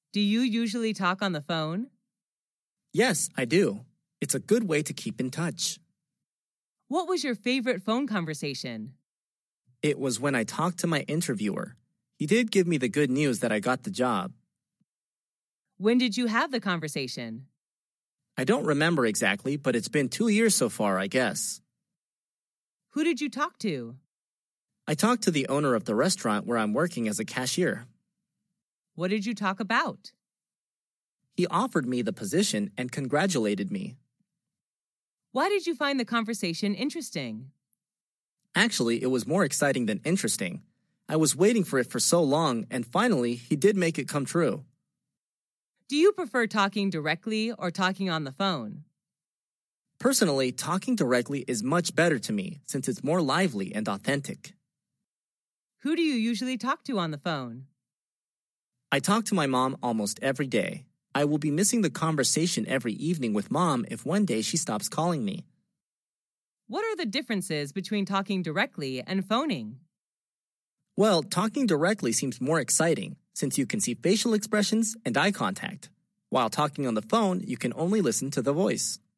Do you usually talk on the phone? Yes, I do. It's a good way to keep in touch. What was your favorite phone conversation? It was when I talked to my interviewer. He did give me the good news that I got the job. When did you have the conversation? I don't remember exactly, but it's been 2 years so far, I guess. Who did you talk to? I talked to the owner of the restaurant where I'm working as a cashier. What did you talk about? He offered me the position and congratulated me. Why did you find the conversation interesting? Actually, it was more exciting than interesting. I was waiting for it for so long, and finally, he did make it come true. Do you prefer talking directly or talking on the phone? Personally, talking directly is much better to me since it's more lively and authentic. Who do you usually talk to on the phone? I talk to my mom almost every day. I will be missing the conversation every evening with Mom if one day she stops calling me. What are the differences between talking directly and phoning? Well, talking directly seems more exciting since you can see facial expressions and eye contact. While talking on the phone, you can only listen to the voice.